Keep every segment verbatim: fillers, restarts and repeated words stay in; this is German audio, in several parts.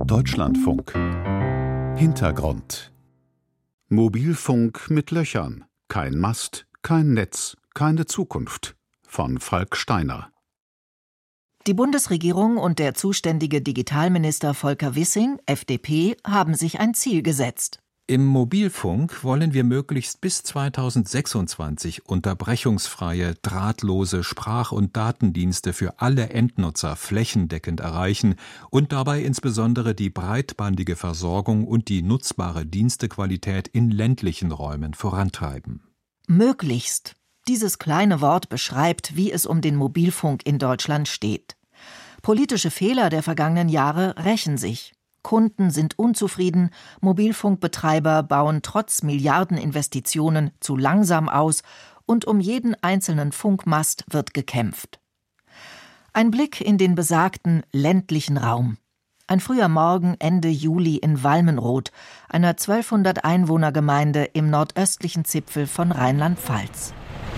Deutschlandfunk. Hintergrund. Mobilfunk mit Löchern. Kein Mast, kein Netz, keine Zukunft. Von Falk Steiner. Die Bundesregierung und der zuständige Digitalminister Volker Wissing, F D P, haben sich ein Ziel gesetzt. Im Mobilfunk wollen wir möglichst bis zweitausendsechsundzwanzig unterbrechungsfreie, drahtlose Sprach- und Datendienste für alle Endnutzer flächendeckend erreichen und dabei insbesondere die breitbandige Versorgung und die nutzbare Dienstequalität in ländlichen Räumen vorantreiben. Möglichst. Dieses kleine Wort beschreibt, wie es um den Mobilfunk in Deutschland steht. Politische Fehler der vergangenen Jahre rächen sich. Kunden sind unzufrieden, Mobilfunkbetreiber bauen trotz Milliardeninvestitionen zu langsam aus und um jeden einzelnen Funkmast wird gekämpft. Ein Blick in den besagten ländlichen Raum. Ein früher Morgen Ende Juli in Walmenroth, einer zwölfhundert Einwohnergemeinde im nordöstlichen Zipfel von Rheinland-Pfalz.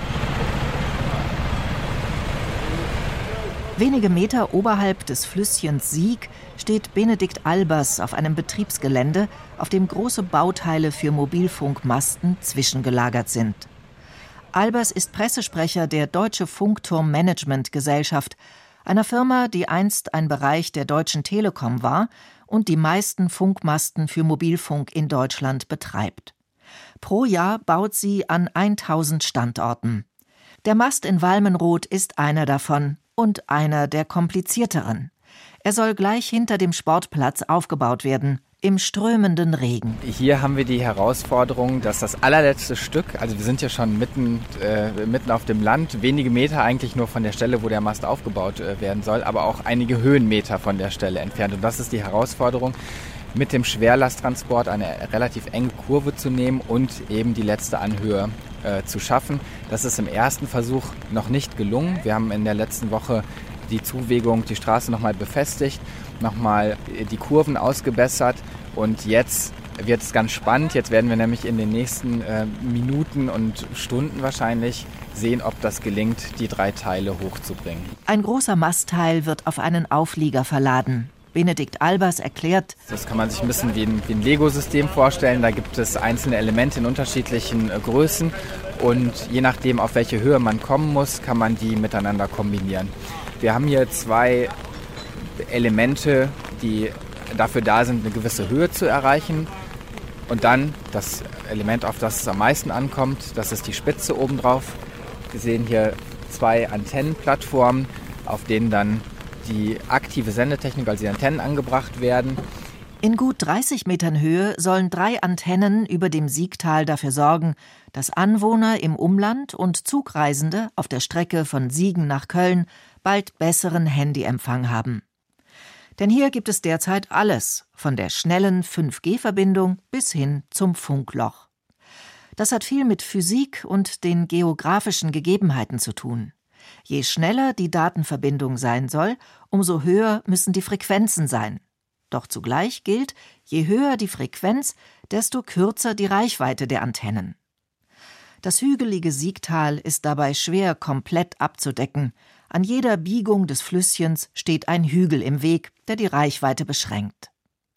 Wenige Meter oberhalb des Flüsschens Sieg steht Benedikt Albers auf einem Betriebsgelände, auf dem große Bauteile für Mobilfunkmasten zwischengelagert sind. Albers ist Pressesprecher der Deutsche Funkturm-Management-Gesellschaft, einer Firma, die einst ein Bereich der Deutschen Telekom war und die meisten Funkmasten für Mobilfunk in Deutschland betreibt. Pro Jahr baut sie an tausend Standorten. Der Mast in Walmenroth ist einer davon. Und einer der komplizierteren. Er soll gleich hinter dem Sportplatz aufgebaut werden, im strömenden Regen. Hier haben wir die Herausforderung, dass das allerletzte Stück, also wir sind ja schon mitten, äh, mitten auf dem Land, wenige Meter eigentlich nur von der Stelle, wo der Mast aufgebaut äh, werden soll, aber auch einige Höhenmeter von der Stelle entfernt. Und das ist die Herausforderung, mit dem Schwerlasttransport eine relativ enge Kurve zu nehmen und eben die letzte Anhöhe äh, zu schaffen. Das ist im ersten Versuch noch nicht gelungen. Wir haben in der letzten Woche die Zuwegung, die Straße nochmal befestigt, nochmal die Kurven ausgebessert und jetzt wird es ganz spannend. Jetzt werden wir nämlich in den nächsten äh, Minuten und Stunden wahrscheinlich sehen, ob das gelingt, die drei Teile hochzubringen. Ein großer Mastteil wird auf einen Auflieger verladen. Benedikt Albers erklärt: Das kann man sich ein bisschen wie ein, wie ein Lego-System vorstellen. Da gibt es einzelne Elemente in unterschiedlichen äh, Größen und je nachdem, auf welche Höhe man kommen muss, kann man die miteinander kombinieren. Wir haben hier zwei Elemente, die dafür da sind, eine gewisse Höhe zu erreichen. Und dann das Element, auf das es am meisten ankommt, das ist die Spitze obendrauf. Wir sehen hier zwei Antennenplattformen, auf denen dann die aktive Sendetechnik, also die Antennen, angebracht werden. In gut dreißig Metern Höhe sollen drei Antennen über dem Siegtal dafür sorgen, dass Anwohner im Umland und Zugreisende auf der Strecke von Siegen nach Köln bald besseren Handyempfang haben. Denn hier gibt es derzeit alles, von der schnellen fünf G Verbindung bis hin zum Funkloch. Das hat viel mit Physik und den geografischen Gegebenheiten zu tun. Je schneller die Datenverbindung sein soll, umso höher müssen die Frequenzen sein. Doch zugleich gilt, je höher die Frequenz, desto kürzer die Reichweite der Antennen. Das hügelige Siegtal ist dabei schwer komplett abzudecken. An jeder Biegung des Flüsschens steht ein Hügel im Weg, der die Reichweite beschränkt.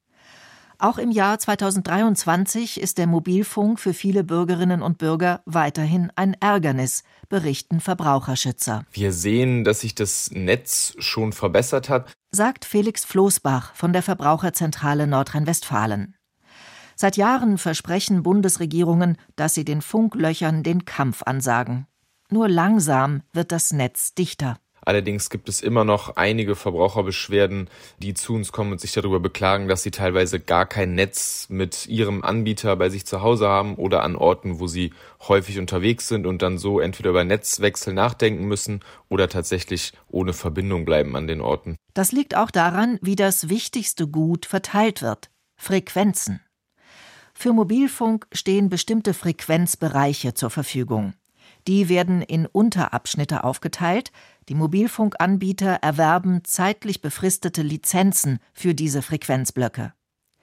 Auch im Jahr zweitausenddreiundzwanzig ist der Mobilfunk für viele Bürgerinnen und Bürger weiterhin ein Ärgernis, berichten Verbraucherschützer. Wir sehen, dass sich das Netz schon verbessert hat, sagt Felix Floßbach von der Verbraucherzentrale Nordrhein-Westfalen. Seit Jahren versprechen Bundesregierungen, dass sie den Funklöchern den Kampf ansagen. Nur langsam wird das Netz dichter. Allerdings gibt es immer noch einige Verbraucherbeschwerden, die zu uns kommen und sich darüber beklagen, dass sie teilweise gar kein Netz mit ihrem Anbieter bei sich zu Hause haben oder an Orten, wo sie häufig unterwegs sind und dann so entweder über Netzwechsel nachdenken müssen oder tatsächlich ohne Verbindung bleiben an den Orten. Das liegt auch daran, wie das wichtigste Gut verteilt wird: Frequenzen. Für Mobilfunk stehen bestimmte Frequenzbereiche zur Verfügung. Die werden in Unterabschnitte aufgeteilt. Die Mobilfunkanbieter erwerben zeitlich befristete Lizenzen für diese Frequenzblöcke.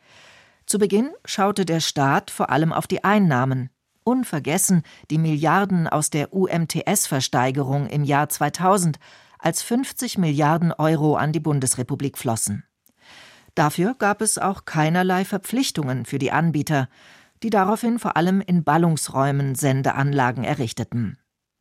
Zu Beginn schaute der Staat vor allem auf die Einnahmen. Unvergessen die Milliarden aus der U M T S-Versteigerung im Jahr zweitausend, als fünfzig Milliarden Euro an die Bundesrepublik flossen. Dafür gab es auch keinerlei Verpflichtungen für die Anbieter, die daraufhin vor allem in Ballungsräumen Sendeanlagen errichteten.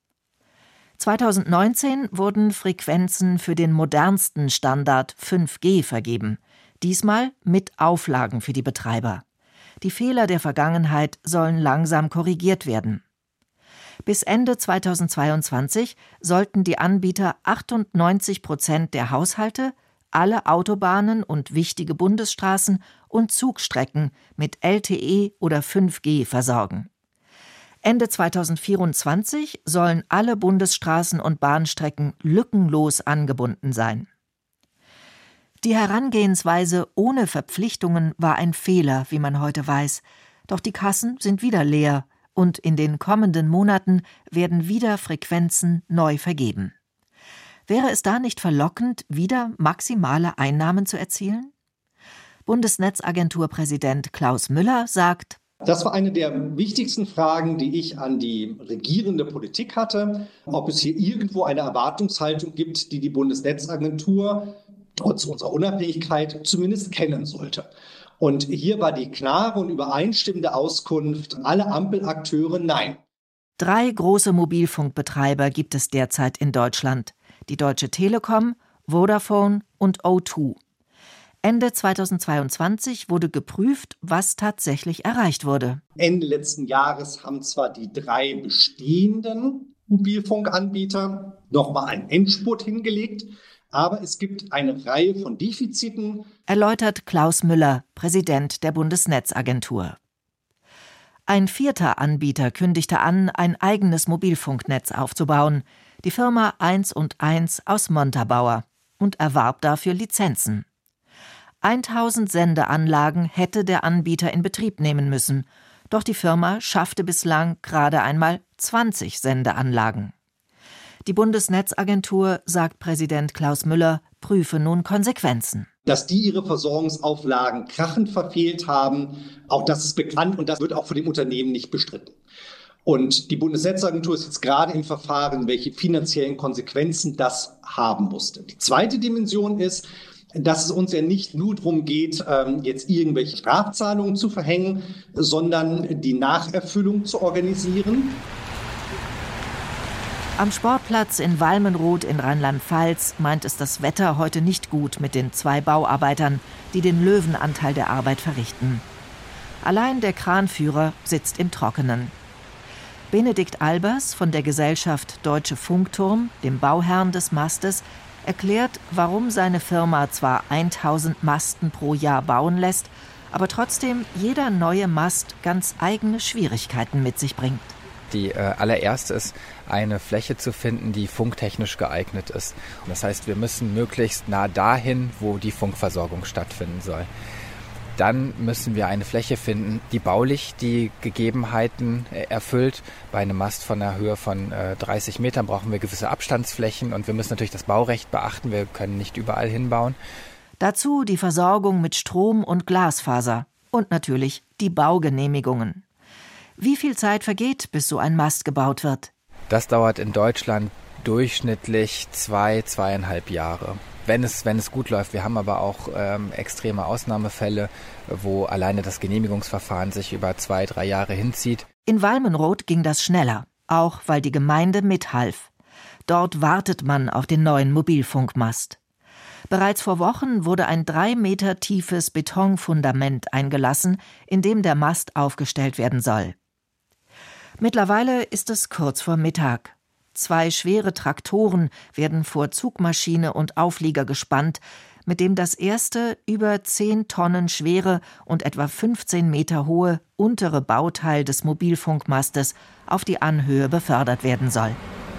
zweitausendneunzehn wurden Frequenzen für den modernsten Standard fünf G vergeben, diesmal mit Auflagen für die Betreiber. Die Fehler der Vergangenheit sollen langsam korrigiert werden. Bis Ende zweitausendzweiundzwanzig sollten die Anbieter achtundneunzig Prozent der Haushalte, alle Autobahnen und wichtige Bundesstraßen und Zugstrecken mit L T E oder fünf G versorgen. Ende zweitausendvierundzwanzig sollen alle Bundesstraßen und Bahnstrecken lückenlos angebunden sein. Die Herangehensweise ohne Verpflichtungen war ein Fehler, wie man heute weiß. Doch die Kassen sind wieder leer und in den kommenden Monaten werden wieder Frequenzen neu vergeben. Wäre es da nicht verlockend, wieder maximale Einnahmen zu erzielen? Bundesnetzagentur-Präsident Klaus Müller sagt: Das war eine der wichtigsten Fragen, die ich an die regierende Politik hatte, ob es hier irgendwo eine Erwartungshaltung gibt, die die Bundesnetzagentur trotz unserer Unabhängigkeit zumindest kennen sollte. Und hier war die klare und übereinstimmende Auskunft aller Ampelakteure: Nein. Drei große Mobilfunkbetreiber gibt es derzeit in Deutschland: die Deutsche Telekom, Vodafone und O zwei. Ende zweitausendzweiundzwanzig wurde geprüft, was tatsächlich erreicht wurde. Ende letzten Jahres haben zwar die drei bestehenden Mobilfunkanbieter nochmal einen Endspurt hingelegt, aber es gibt eine Reihe von Defiziten, erläutert Klaus Müller, Präsident der Bundesnetzagentur. Ein vierter Anbieter kündigte an, ein eigenes Mobilfunknetz aufzubauen, die Firma eins und eins aus Montabaur, und erwarb dafür Lizenzen. tausend Sendeanlagen hätte der Anbieter in Betrieb nehmen müssen, doch die Firma schaffte bislang gerade einmal zwanzig Sendeanlagen. Die Bundesnetzagentur, sagt Präsident Klaus Müller, prüfe nun Konsequenzen. Dass die ihre Versorgungsauflagen krachend verfehlt haben, auch das ist bekannt und das wird auch von dem Unternehmen nicht bestritten. Und die Bundesnetzagentur ist jetzt gerade im Verfahren, welche finanziellen Konsequenzen das haben musste. Die zweite Dimension ist, dass es uns ja nicht nur darum geht, jetzt irgendwelche Strafzahlungen zu verhängen, sondern die Nacherfüllung zu organisieren. Am Sportplatz in Walmenroth in Rheinland-Pfalz meint es das Wetter heute nicht gut mit den zwei Bauarbeitern, die den Löwenanteil der Arbeit verrichten. Allein der Kranführer sitzt im Trockenen. Benedikt Albers von der Gesellschaft Deutsche Funkturm, dem Bauherrn des Mastes, erklärt, warum seine Firma zwar tausend Masten pro Jahr bauen lässt, aber trotzdem jeder neue Mast ganz eigene Schwierigkeiten mit sich bringt. Die äh, allererste ist, eine Fläche zu finden, die funktechnisch geeignet ist. Das heißt, wir müssen möglichst nah dahin, wo die Funkversorgung stattfinden soll. Dann müssen wir eine Fläche finden, die baulich die Gegebenheiten äh, erfüllt. Bei einem Mast von einer Höhe von äh, dreißig Metern brauchen wir gewisse Abstandsflächen und wir müssen natürlich das Baurecht beachten. Wir können nicht überall hinbauen. Dazu die Versorgung mit Strom und Glasfaser und natürlich die Baugenehmigungen. Wie viel Zeit vergeht, bis so ein Mast gebaut wird? Das dauert in Deutschland durchschnittlich zwei, zweieinhalb Jahre. Wenn es, wenn es gut läuft. Wir haben aber auch ähm, extreme Ausnahmefälle, wo alleine das Genehmigungsverfahren sich über zwei, drei Jahre hinzieht. In Walmenroth ging das schneller, auch weil die Gemeinde mithalf. Dort wartet man auf den neuen Mobilfunkmast. Bereits vor Wochen wurde ein drei Meter tiefes Betonfundament eingelassen, in dem der Mast aufgestellt werden soll. Mittlerweile ist es kurz vor Mittag. Zwei schwere Traktoren werden vor Zugmaschine und Auflieger gespannt, mit dem das erste über zehn Tonnen schwere und etwa fünfzehn Meter hohe untere Bauteil des Mobilfunkmastes auf die Anhöhe befördert werden soll.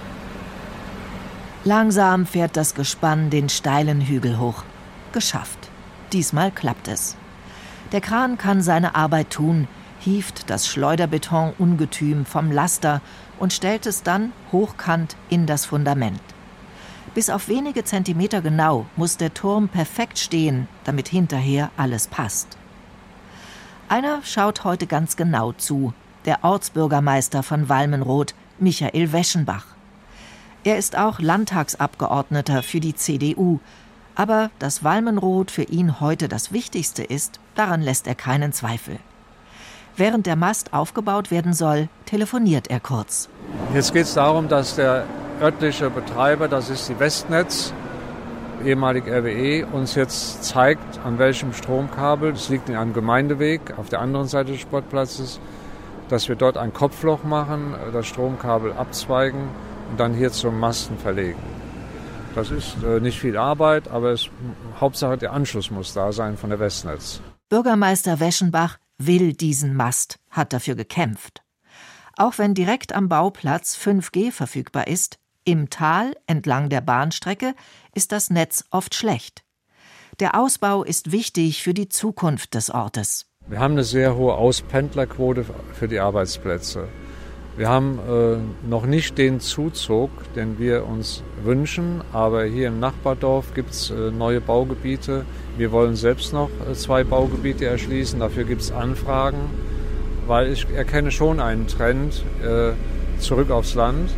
Langsam fährt das Gespann den steilen Hügel hoch. Geschafft. Diesmal klappt es. Der Kran kann seine Arbeit tun, hieft das Schleuderbeton-Ungetüm vom Laster und stellt es dann hochkant in das Fundament. Bis auf wenige Zentimeter genau muss der Turm perfekt stehen, damit hinterher alles passt. Einer schaut heute ganz genau zu, der Ortsbürgermeister von Walmenroth, Michael Weschenbach. Er ist auch Landtagsabgeordneter für die C D U, Aber dass Walmenrod für ihn heute das Wichtigste ist, daran lässt er keinen Zweifel. Während der Mast aufgebaut werden soll, telefoniert er kurz. Jetzt geht es darum, dass der örtliche Betreiber, das ist die Westnetz, ehemalig R W E, uns jetzt zeigt, an welchem Stromkabel, das liegt in einem Gemeindeweg auf der anderen Seite des Sportplatzes, dass wir dort ein Kopfloch machen, das Stromkabel abzweigen und dann hier zum Masten verlegen. Das ist äh, nicht viel Arbeit, aber es, Hauptsache der Anschluss muss da sein von der Westnetz. Bürgermeister Weschenbach will diesen Mast, hat dafür gekämpft. Auch wenn direkt am Bauplatz fünf G verfügbar ist, im Tal entlang der Bahnstrecke ist das Netz oft schlecht. Der Ausbau ist wichtig für die Zukunft des Ortes. Wir haben eine sehr hohe Auspendlerquote für die Arbeitsplätze. Wir haben äh, noch nicht den Zuzug, den wir uns wünschen, aber hier im Nachbardorf gibt es äh, neue Baugebiete. Wir wollen selbst noch äh, zwei Baugebiete erschließen, dafür gibt es Anfragen, weil ich erkenne schon einen Trend äh, zurück aufs Land.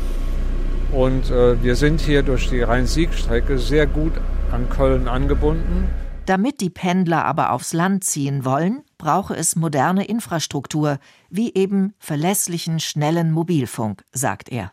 Und äh, wir sind hier durch die Rhein-Sieg-Strecke sehr gut an Köln angebunden. Damit die Pendler aber aufs Land ziehen wollen, brauche es moderne Infrastruktur, wie eben verlässlichen, schnellen Mobilfunk, sagt er.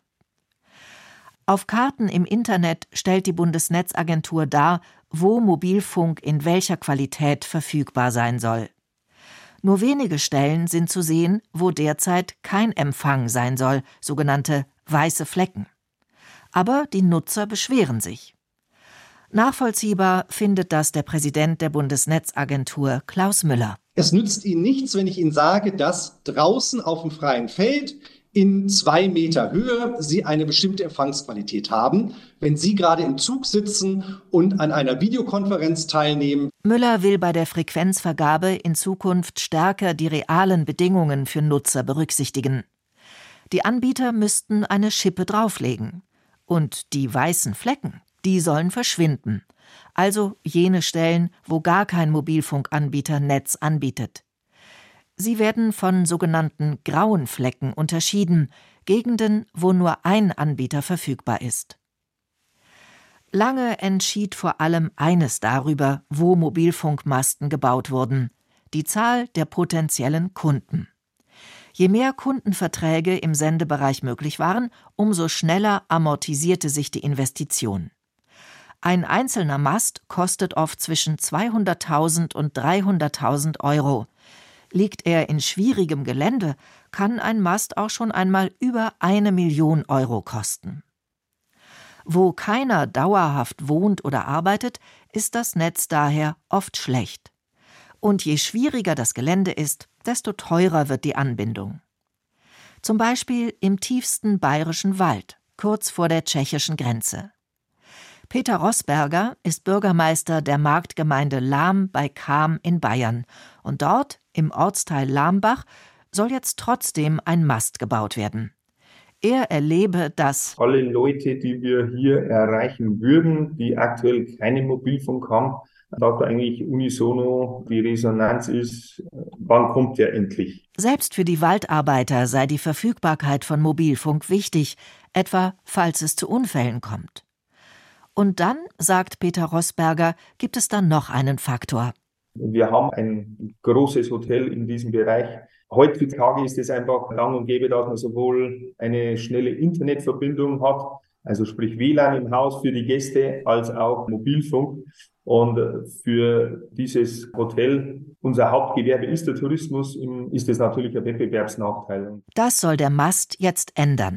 Auf Karten im Internet stellt die Bundesnetzagentur dar, wo Mobilfunk in welcher Qualität verfügbar sein soll. Nur wenige Stellen sind zu sehen, wo derzeit kein Empfang sein soll, sogenannte weiße Flecken. Aber die Nutzer beschweren sich. Nachvollziehbar findet das der Präsident der Bundesnetzagentur, Klaus Müller. Es nützt Ihnen nichts, wenn ich Ihnen sage, dass draußen auf dem freien Feld in zwei Meter Höhe Sie eine bestimmte Empfangsqualität haben, wenn Sie gerade im Zug sitzen und an einer Videokonferenz teilnehmen. Müller will bei der Frequenzvergabe in Zukunft stärker die realen Bedingungen für Nutzer berücksichtigen. Die Anbieter müssten eine Schippe drauflegen. Und die weißen Flecken, die sollen verschwinden. Also jene Stellen, wo gar kein Mobilfunkanbieter Netz anbietet. Sie werden von sogenannten grauen Flecken unterschieden, Gegenden, wo nur ein Anbieter verfügbar ist. Lange entschied vor allem eines darüber, wo Mobilfunkmasten gebaut wurden: die Zahl der potenziellen Kunden. Je mehr Kundenverträge im Sendebereich möglich waren, umso schneller amortisierte sich die Investition. Ein einzelner Mast kostet oft zwischen zweihunderttausend und dreihunderttausend Euro. Liegt er in schwierigem Gelände, kann ein Mast auch schon einmal über eine Million Euro kosten. Wo keiner dauerhaft wohnt oder arbeitet, ist das Netz daher oft schlecht. Und je schwieriger das Gelände ist, desto teurer wird die Anbindung. Zum Beispiel im tiefsten bayerischen Wald, kurz vor der tschechischen Grenze. Peter Rossberger ist Bürgermeister der Marktgemeinde Lahm bei Cham in Bayern. Und dort, im Ortsteil Lahmbach, soll jetzt trotzdem ein Mast gebaut werden. Er erlebe, dass alle Leute, die wir hier erreichen würden, die aktuell keinen Mobilfunk haben, da eigentlich unisono die Resonanz ist, wann kommt der endlich? Selbst für die Waldarbeiter sei die Verfügbarkeit von Mobilfunk wichtig, etwa falls es zu Unfällen kommt. Und dann, sagt Peter Rossberger, gibt es dann noch einen Faktor. Wir haben ein großes Hotel in diesem Bereich. Heutzutage ist es einfach gang und gäbe, dass man sowohl eine schnelle Internetverbindung hat, also sprich W L A N im Haus für die Gäste, als auch Mobilfunk. Und für dieses Hotel, unser Hauptgewerbe ist der Tourismus, ist es natürlich ein Wettbewerbsnachteil. Das soll der Mast jetzt ändern.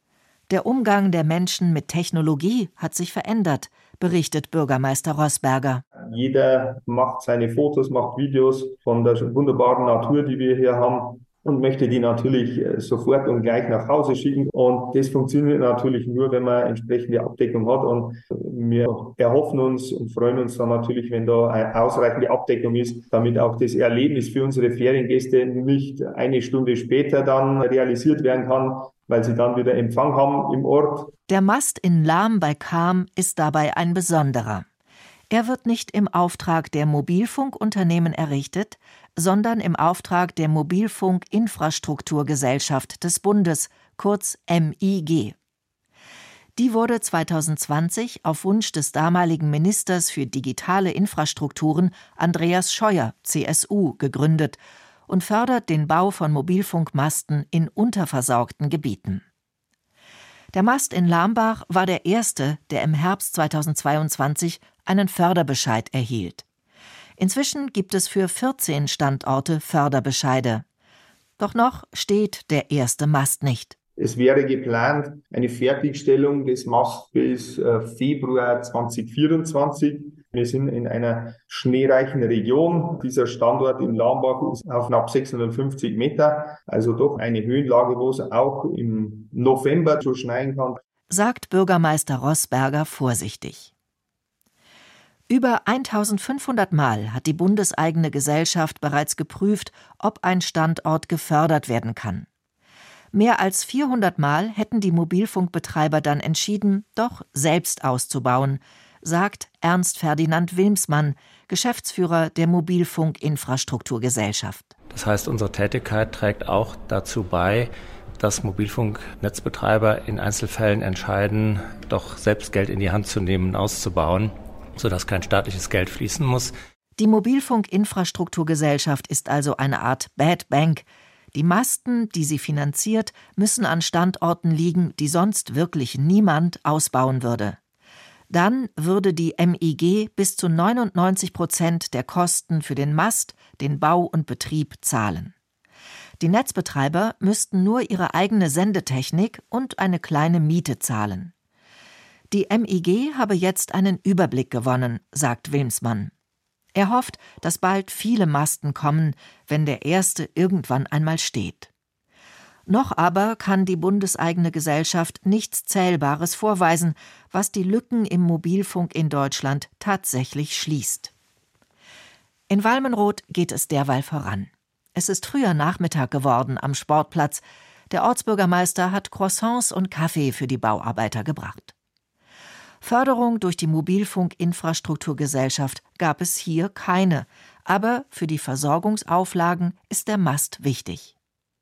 Der Umgang der Menschen mit Technologie hat sich verändert, berichtet Bürgermeister Rossberger. Jeder macht seine Fotos, macht Videos von der wunderbaren Natur, die wir hier haben, und möchte die natürlich sofort und gleich nach Hause schicken. Und das funktioniert natürlich nur, wenn man entsprechende Abdeckung hat. Und wir erhoffen uns und freuen uns dann natürlich, wenn da eine ausreichende Abdeckung ist, damit auch das Erlebnis für unsere Feriengäste nicht eine Stunde später dann realisiert werden kann, weil sie dann wieder Empfang haben im Ort. Der Mast in Lahm bei Cham ist dabei ein besonderer. Er wird nicht im Auftrag der Mobilfunkunternehmen errichtet, sondern im Auftrag der Mobilfunkinfrastrukturgesellschaft des Bundes, kurz M I G. Die wurde zweitausendzwanzig auf Wunsch des damaligen Ministers für digitale Infrastrukturen Andreas Scheuer, C S U, gegründet und fördert den Bau von Mobilfunkmasten in unterversorgten Gebieten. Der Mast in Lambach war der erste, der im Herbst zweitausendzweiundzwanzig einen Förderbescheid erhielt. Inzwischen gibt es für vierzehn Standorte Förderbescheide. Doch noch steht der erste Mast nicht. Es wäre geplant, eine Fertigstellung des Masts bis äh, Februar zweitausendvierundzwanzig. Wir sind in einer schneereichen Region. Dieser Standort in Lambach ist auf knapp sechshundertfünfzig Meter, also doch eine Höhenlage, wo es auch im November so schneien kann, sagt Bürgermeister Rossberger vorsichtig. Über eintausendfünfhundert Mal hat die bundeseigene Gesellschaft bereits geprüft, ob ein Standort gefördert werden kann. Mehr als vierhundert Mal hätten die Mobilfunkbetreiber dann entschieden, doch selbst auszubauen, sagt Ernst Ferdinand Wilmsmann, Geschäftsführer der Mobilfunkinfrastrukturgesellschaft. Das heißt, unsere Tätigkeit trägt auch dazu bei, dass Mobilfunknetzbetreiber in Einzelfällen entscheiden, doch selbst Geld in die Hand zu nehmen und auszubauen, sodass kein staatliches Geld fließen muss. Die Mobilfunkinfrastrukturgesellschaft ist also eine Art Bad Bank. Die Masten, die sie finanziert, müssen an Standorten liegen, die sonst wirklich niemand ausbauen würde. Dann würde die M I G bis zu neunundneunzig Prozent der Kosten für den Mast, den Bau und Betrieb zahlen. Die Netzbetreiber müssten nur ihre eigene Sendetechnik und eine kleine Miete zahlen. Die M I G habe jetzt einen Überblick gewonnen, sagt Wilmsmann. Er hofft, dass bald viele Masten kommen, wenn der erste irgendwann einmal steht. Noch aber kann die bundeseigene Gesellschaft nichts Zählbares vorweisen, was die Lücken im Mobilfunk in Deutschland tatsächlich schließt. In Walmenroth geht es derweil voran. Es ist früher Nachmittag geworden am Sportplatz. Der Ortsbürgermeister hat Croissants und Kaffee für die Bauarbeiter gebracht. Förderung durch die Mobilfunkinfrastrukturgesellschaft gab es hier keine, aber für die Versorgungsauflagen ist der Mast wichtig.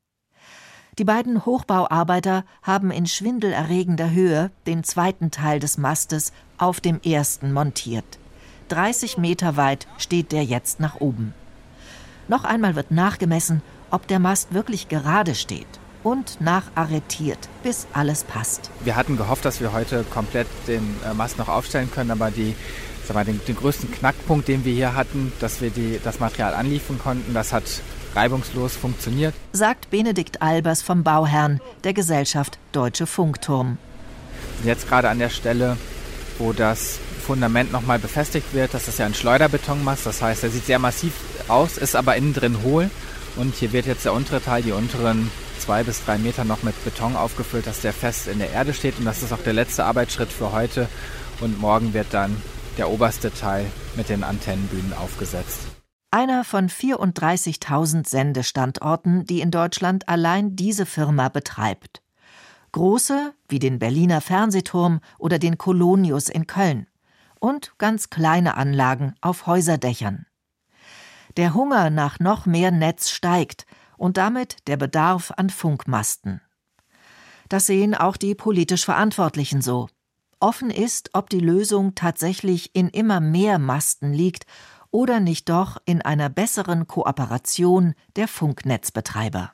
Die beiden Hochbauarbeiter haben in schwindelerregender Höhe den zweiten Teil des Mastes auf dem ersten montiert. dreißig Meter weit steht der jetzt nach oben. Noch einmal wird nachgemessen, ob der Mast wirklich gerade steht. Und nacharretiert, bis alles passt. Wir hatten gehofft, dass wir heute komplett den äh, Mast noch aufstellen können, aber die, sag mal, den, den größten Knackpunkt, den wir hier hatten, dass wir die, das Material anliefern konnten, das hat reibungslos funktioniert. Sagt Benedikt Albers vom Bauherrn der Gesellschaft Deutsche Funkturm. Wir sind jetzt gerade an der Stelle, wo das Fundament nochmal befestigt wird. Das ist ja ein Schleuderbetonmast, das heißt, er sieht sehr massiv aus, ist aber innen drin hohl. Und hier wird jetzt der untere Teil, die unteren zwei bis drei Meter noch mit Beton aufgefüllt, dass der fest in der Erde steht. Und das ist auch der letzte Arbeitsschritt für heute. Und morgen wird dann der oberste Teil mit den Antennenbühnen aufgesetzt. Einer von vierunddreißigtausend Sendestandorten, die in Deutschland allein diese Firma betreibt. Große, wie den Berliner Fernsehturm oder den Colonius in Köln. Und ganz kleine Anlagen auf Häuserdächern. Der Hunger nach noch mehr Netz steigt und damit der Bedarf an Funkmasten. Das sehen auch die politisch Verantwortlichen so. Offen ist, ob die Lösung tatsächlich in immer mehr Masten liegt oder nicht doch in einer besseren Kooperation der Funknetzbetreiber.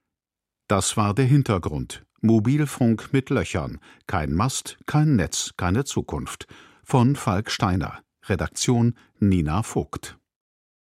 Das war der Hintergrund. Mobilfunk mit Löchern. Kein Mast, kein Netz, keine Zukunft. Von Falk Steiner. Redaktion Nina Vogt.